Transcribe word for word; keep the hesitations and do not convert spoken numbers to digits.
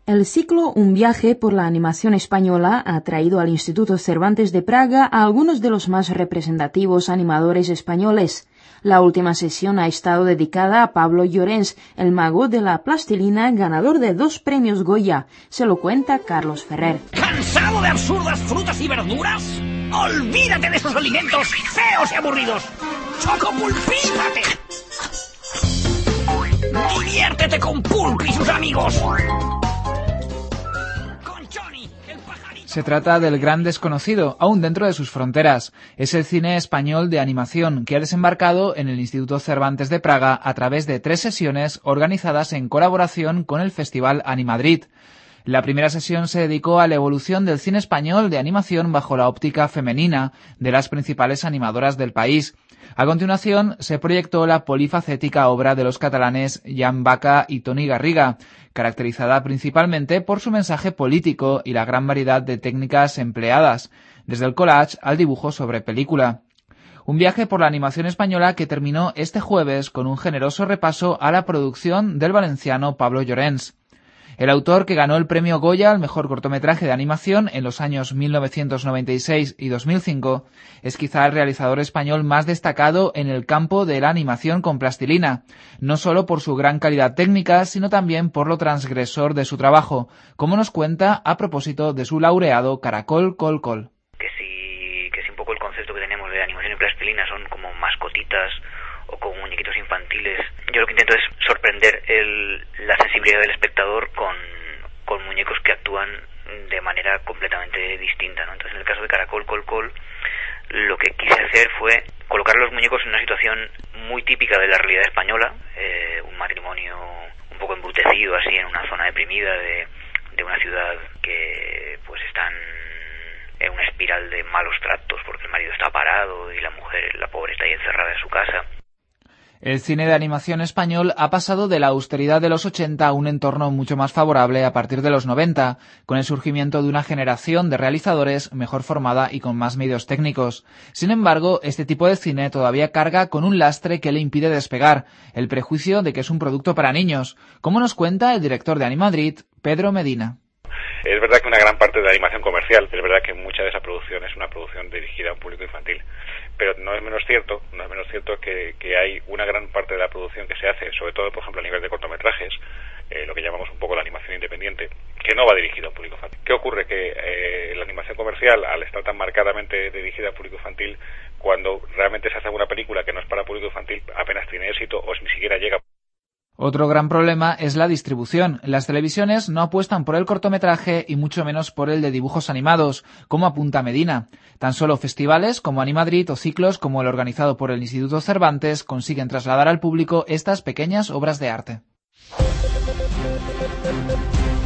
El ciclo Un viaje por la animación española ha traído al Instituto Cervantes de Praga a algunos de los más representativos animadores españoles. La última sesión ha estado dedicada a Pablo Llorens, el mago de la plastilina, ganador de dos premios Goya. Se lo cuenta Carlos Ferrer. ¿Cansado de absurdas frutas y verduras? ¡Olvídate de esos alimentos feos y aburridos! ¡Chocopulpízate! ¡Diviértete con Pulp y sus amigos! Se trata del gran desconocido, aún dentro de sus fronteras. Es el cine español de animación que ha desembarcado en el Instituto Cervantes de Praga a través de tres sesiones organizadas en colaboración con el Festival Animadrid. La primera sesión se dedicó a la evolución del cine español de animación bajo la óptica femenina de las principales animadoras del país. A continuación, se proyectó la polifacética obra de los catalanes Jan Baca y Toni Garriga, caracterizada principalmente por su mensaje político y la gran variedad de técnicas empleadas, desde el collage al dibujo sobre película. Un viaje por la animación española que terminó este jueves con un generoso repaso a la producción del valenciano Pablo Llorens. El autor, que ganó el premio Goya al mejor cortometraje de animación en los años mil novecientos noventa y seis y dos mil cinco, es quizá el realizador español más destacado en el campo de la animación con plastilina, no solo por su gran calidad técnica, sino también por lo transgresor de su trabajo, como nos cuenta a propósito de su laureado Caracol Col Col. Que si, que si un poco el concepto que tenemos de animación y plastilina son como mascotitas o como muñequitos infantiles. Yo lo que intento es sorprender el, la sensibilidad del espectador con, con muñecos que actúan de manera completamente distinta, ¿no? Entonces, en el caso de Caracol Col Col, lo que quise hacer fue colocar a los muñecos en una situación muy típica de la realidad española, eh, un matrimonio un poco embrutecido así en una zona deprimida de, de una ciudad que pues están en una espiral de malos tratos porque el marido está parado y la mujer, la pobre, está ahí encerrada en su casa. El cine de animación español ha pasado de la austeridad de los ochenta a un entorno mucho más favorable a partir de los noventa, con el surgimiento de una generación de realizadores mejor formada y con más medios técnicos. Sin embargo, este tipo de cine todavía carga con un lastre que le impide despegar, el prejuicio de que es un producto para niños, como nos cuenta el director de Animadrid, Pedro Medina. Es verdad que una gran parte de la animación comercial, es verdad que mucha de esa producción es una producción dirigida a un público infantil, pero no es menos cierto, no es menos cierto que, que hay una gran parte de la producción que se hace, sobre todo, por ejemplo, a nivel de cortometrajes, eh, lo que llamamos un poco la animación independiente, que no va dirigida a un público infantil. ¿Qué ocurre? Que eh, la animación comercial, al estar tan marcadamente dirigida a un público infantil, cuando realmente se hace una película que no es para público infantil, apenas tiene éxito o ni siquiera llega. Otro gran problema es la distribución. Las televisiones no apuestan por el cortometraje y mucho menos por el de dibujos animados, como apunta Medina. Tan solo festivales como Animadrid o ciclos como el organizado por el Instituto Cervantes consiguen trasladar al público estas pequeñas obras de arte.